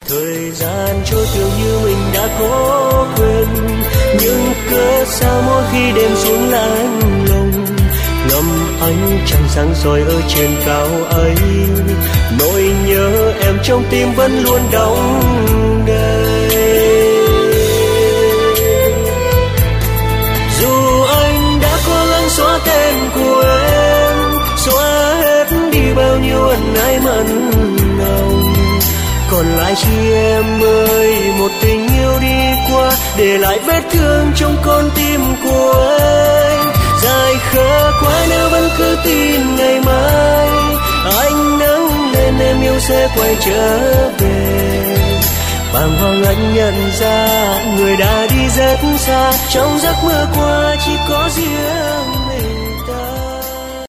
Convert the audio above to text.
Thời gian trôi tưởng như mình đã có quên, nhưng cớ sao mỗi khi đêm xuống lạnh lùng ngắm ánh trăng sáng soi ở trên cao ấy, nỗi nhớ em trong tim vẫn luôn đong đầy. Dù anh đã cố gắng xóa tên của em, xóa hết đi bao nhiêu ân ái mặn nồng, còn lại chỉ em ơi một tình yêu đi qua, để lại vết thương trong con tim của anh. Dài khờ quá nếu vẫn cứ tin ngày mai anh nắng lên em yêu sẽ quay trở về. Bàng hoàng anh nhận ra người đã đi rất xa, trong giấc mơ qua chỉ có riêng